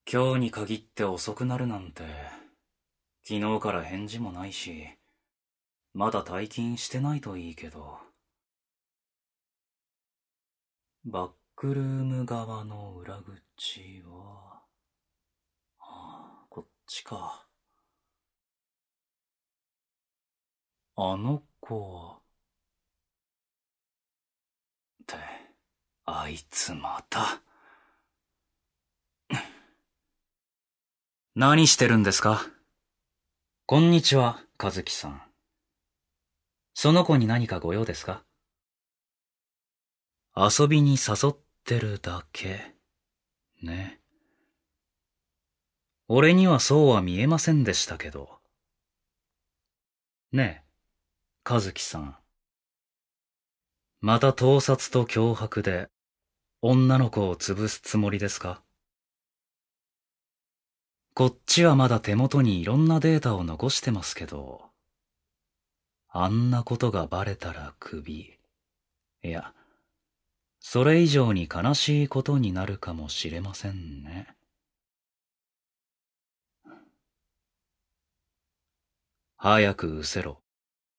今日に限って遅くなるなんて、昨日から返事もないし、まだ退勤してないといいけど。バックルーム側の裏口は、こっちか。あの子は、って、あいつまた。何してるんですか？こんにちは、和樹さん。その子に何かご用ですか？遊びに誘ってるだけ。ね。俺にはそうは見えませんでしたけど。ねえ、和樹さん。また盗撮と脅迫で女の子を潰すつもりですか？こっちはまだ手元にいろんなデータを残してますけど、あんなことがバレたらクビ。いや、それ以上に悲しいことになるかもしれませんね。早く失せろ。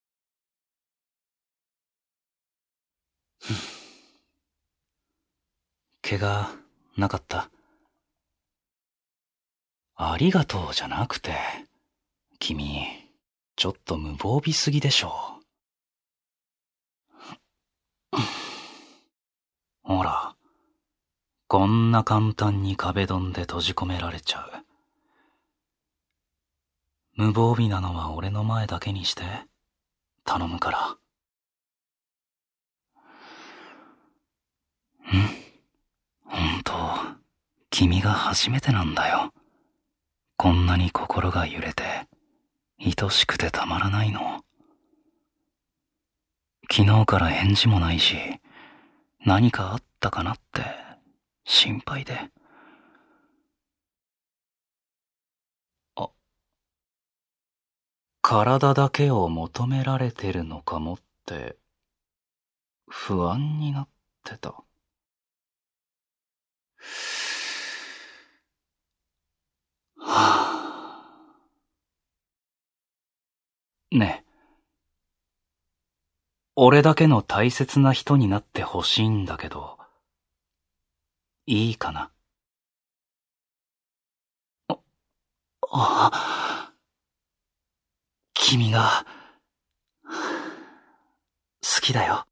怪我なかった？ありがとうじゃなくて、君、ちょっと無防備すぎでしょう。ほら、こんな簡単に壁ドンで閉じ込められちゃう。無防備なのは俺の前だけにして、頼むから。本当、君が初めてなんだよ。こんなに心が揺れて、愛しくてたまらないの。昨日から返事もないし、何かあったかなって心配で。あ、体だけを求められてるのかもって不安になってた。はぁ。ねえ。俺だけの大切な人になってほしいんだけど、いいかな？君が、好きだよ。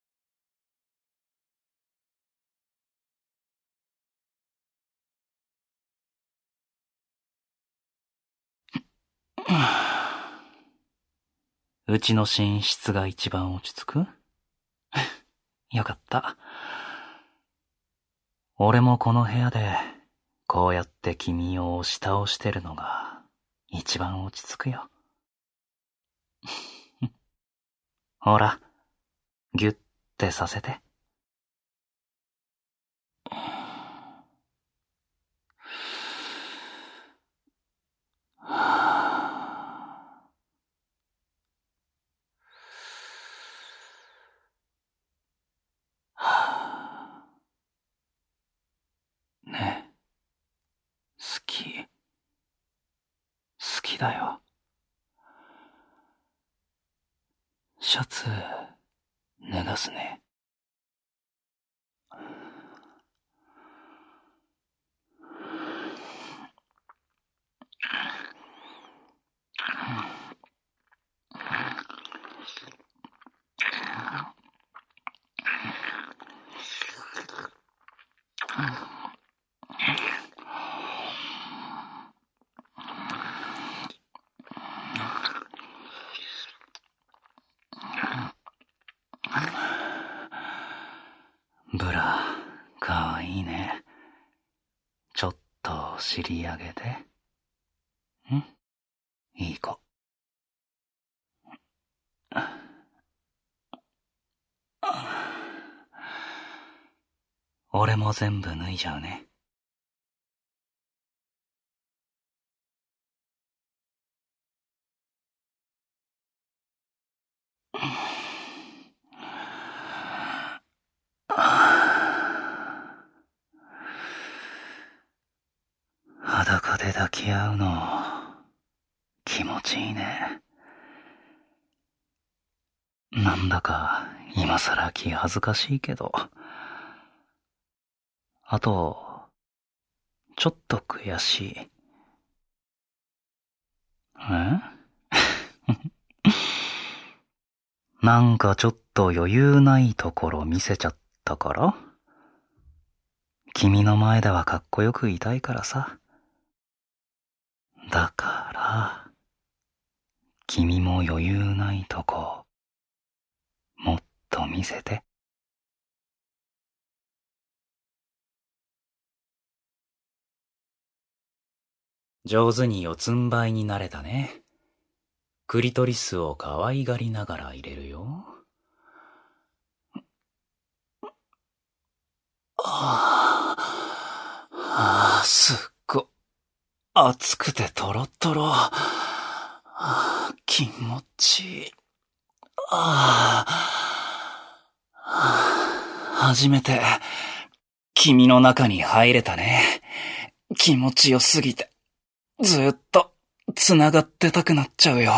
うちの寝室が一番落ち着く？よかった。俺もこの部屋で、こうやって君を押し倒してるのが、一番落ち着くよ。ほら、ぎゅってさせて。ねえ、好き。好きだよ。シャツ、脱がすね。ブラ、かわいいね。ちょっと尻上げて。いい子。俺も全部脱いじゃうね。 裸で抱き合うの、気持ちいいね。なんだか今さら気恥ずかしいけど。あと、ちょっと悔しい。なんかちょっと余裕ないところ見せちゃったから？君の前ではかっこよくいたいからさ。だから、君も余裕ないとこ、もっと見せて。上手に四つん這いになれたね。クリトリスを可愛がりながら入れるよ。すっご、熱くてトロトロ。気持ちいい。初めて、君の中に入れたね。気持ちよすぎて、ずっと、繋がってたくなっちゃうよ。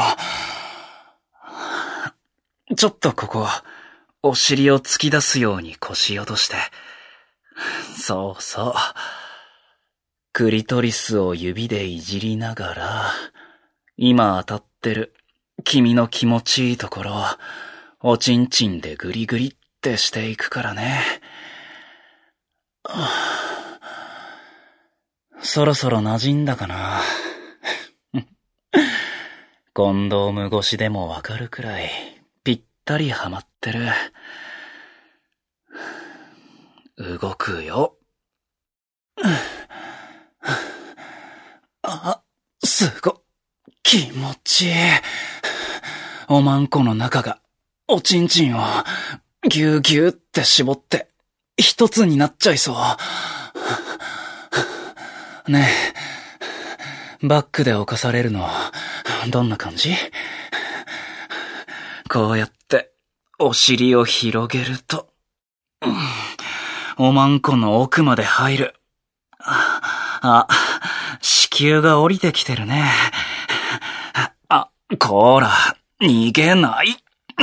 ちょっとここ、お尻を突き出すように腰落として。そうそう。クリトリスを指でいじりながら、今当たってる君の気持ちいいところを、おちんちんでグリグリってしていくからね。そろそろ馴染んだかな。コンドーム越しでもわかるくらい、ぴったりはまってる。動くよ。すご、気持ちいい。おまんこの中が、おちんちんを、ぎゅうぎゅうって絞って、一つになっちゃいそう。ねえ、バックで侵されるの、どんな感じ？こうやって、お尻を広げると、おまんこの奥まで入る。子宮が降りてきてるね。こーら、逃げない。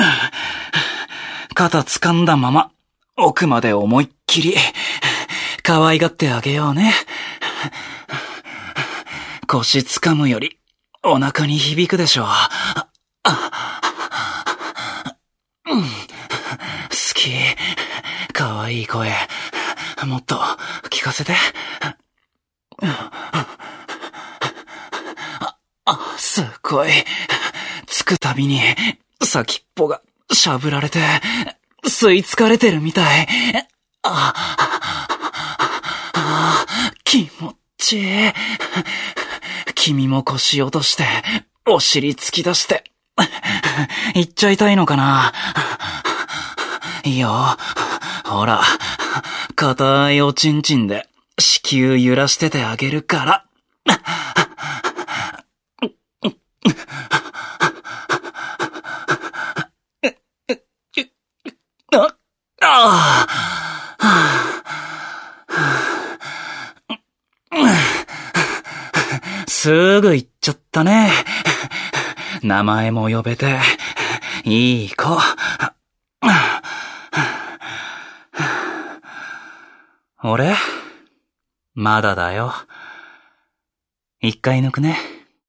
肩掴んだまま、奥まで思いっきり、可愛がってあげようね。腰掴むより、お腹に響くでしょう。好き。可愛い声。もっと、聞かせて。すごい。つくたびに、先っぽが、しゃぶられて、吸い付かれてるみたい。気持ちいい。君も腰落として、お尻突き出して、行っちゃいたいのかな。いいよ。ほら、硬いおちんちんで、子宮揺らしててあげるから。すぐ行っちゃったね。名前も呼べて、いい子。俺？まだだよ。一回抜くね。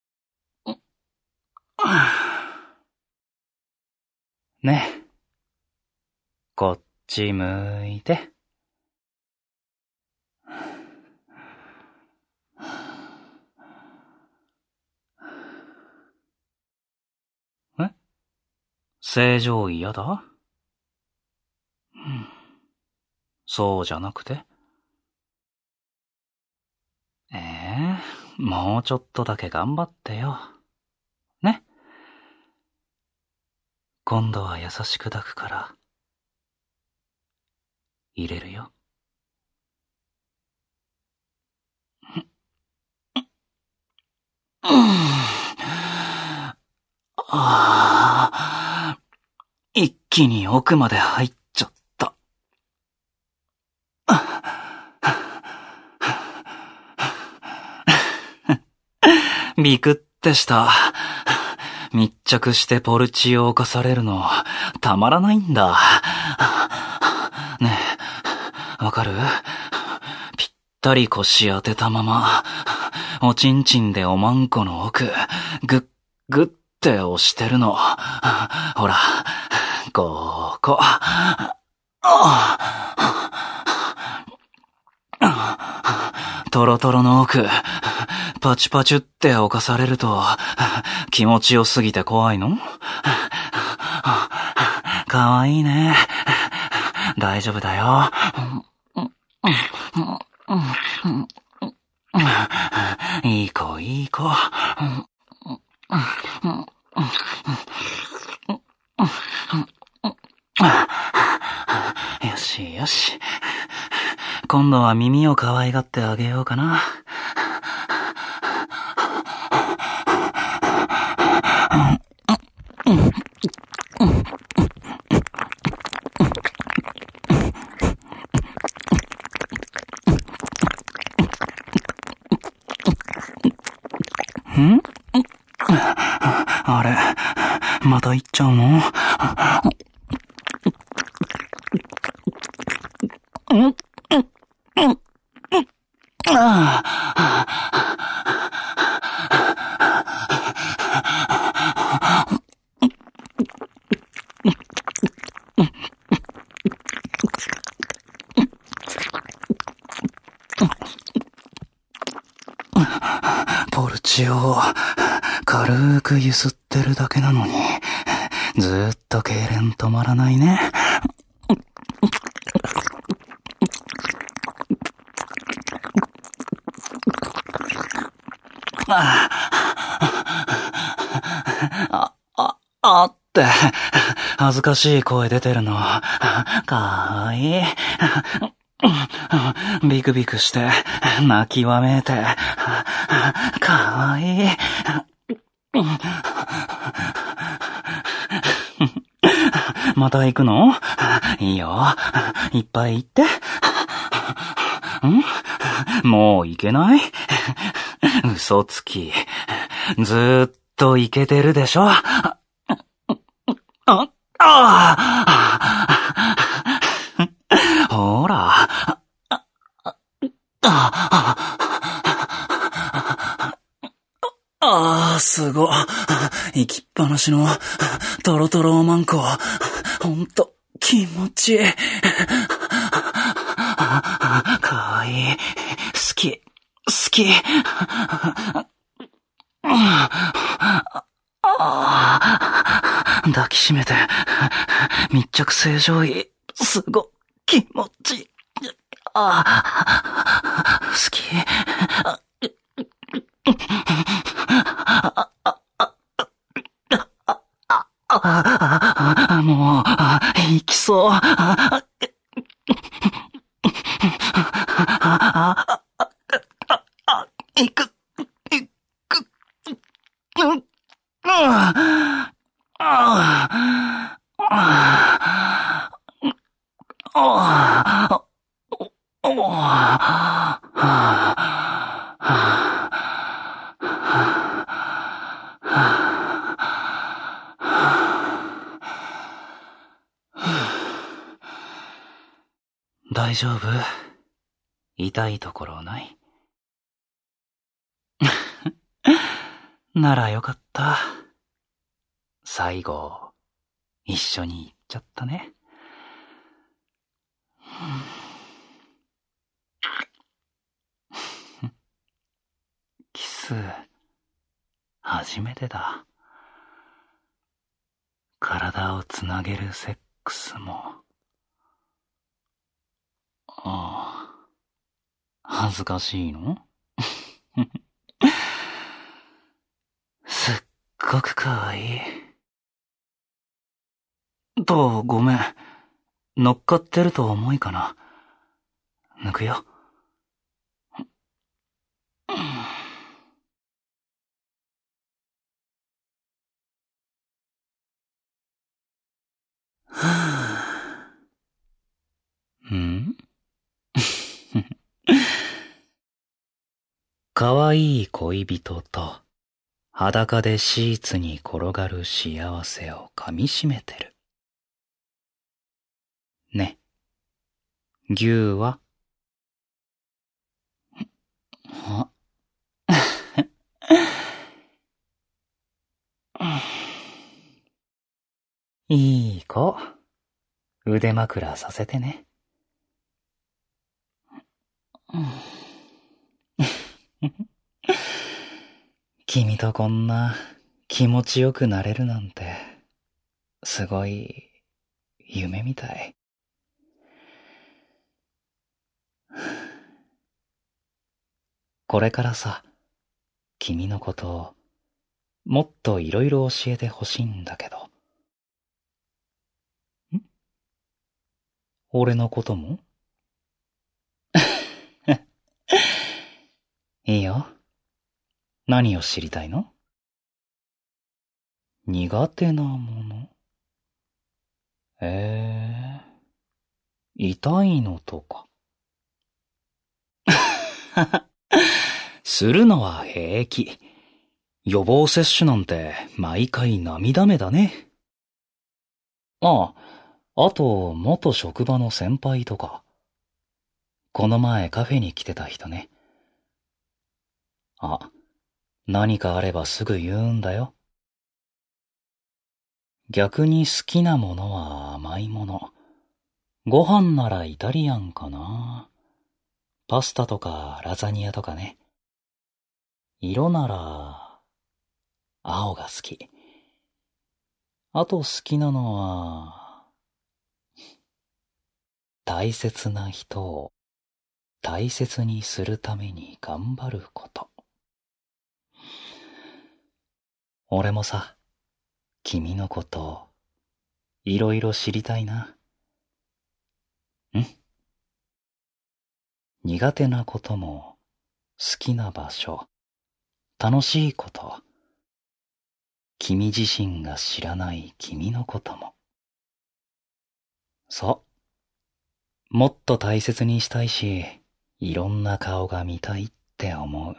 ね。こっち向いて。正常位やだ？そうじゃなくて？もうちょっとだけ頑張ってよ。ね。今度は優しく抱くから、入れるよ。一気に奥まで入っちゃった。 ビクってした。密着してポルチを犯されるの、たまらないんだ。ねえ、わかる？ぴったり腰当てたまま、おちんちんでおまんこの奥、ぐっぐって押してるの。ほら、ここ。トロトロの奥、パチパチって犯されると、気持ちよすぎて怖いの？かわいいね。大丈夫だよ。いい子、いい子。よしよし。今度は耳を可愛がってあげようかな。ん？あれ、また行っちゃうの？ポルチを軽くゆすってるだけなのに、ずーっと痙攣止まらないね。って恥ずかしい声出てるの。かわいい。ビクビクして泣きわめいて、かわいい。また行くの？いいよ。いっぱい行って。もう行けない？嘘つき。ずーっと行けてるでしょ？ほら。すご。行きっぱなしのトロトロおまんこ。ほんと気持ちいい。かわいい。好き。好き。抱きしめて密着正常位。すご気持ちいい。好き。もう行きそう。行く。大丈夫？痛いところない？ならよかった。最後、一緒に行っちゃったね。キス、初めてだ。体をつなげるセックスも。恥ずかしいの？すっごくかわいい。ごめん。乗っかってると重いかな。抜くよ。ん？かわいい恋人と裸でシーツに転がる幸せを噛みしめてる。ね。牛はあいい子。腕枕させてね。君とこんな気持ちよくなれるなんて、すごい夢みたい。これからさ、君のことをもっといろいろ教えてほしいんだけど。俺のこともいいよ。何を知りたいの？苦手なもの。痛いのとか。するのは平気。予防接種なんて毎回涙目だね。あと元職場の先輩とか。この前カフェに来てた人ね。何かあればすぐ言うんだよ。逆に好きなものは甘いもの。ご飯ならイタリアンかな。パスタとかラザニアとかね。色なら青が好き。あと好きなのは大切な人を大切にするために頑張ること。俺もさ、君のことをいろいろ知りたいな。苦手なことも好きな場所、楽しいこと、君自身が知らない君のことも。そう。もっと大切にしたいし、いろんな顔が見たいって思う。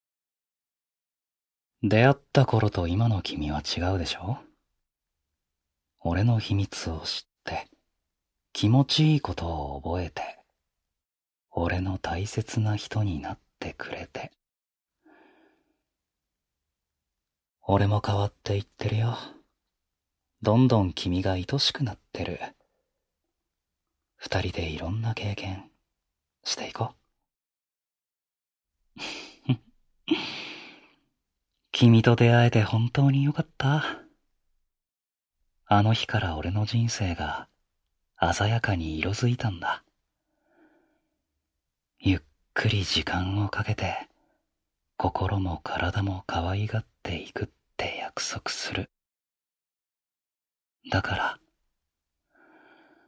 出会った頃と今の君は違うでしょ？俺の秘密を知って、気持ちいいことを覚えて、俺の大切な人になってくれて。俺も変わっていってるよ。どんどん君が愛しくなってる。二人でいろんな経験していこう。君と出会えて本当によかった。あの日から俺の人生が鮮やかに色づいたんだ。ゆっくり時間をかけて、心も体も可愛がっていくって約束する。だから、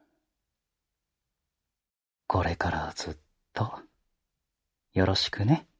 これからずっとよろしくね。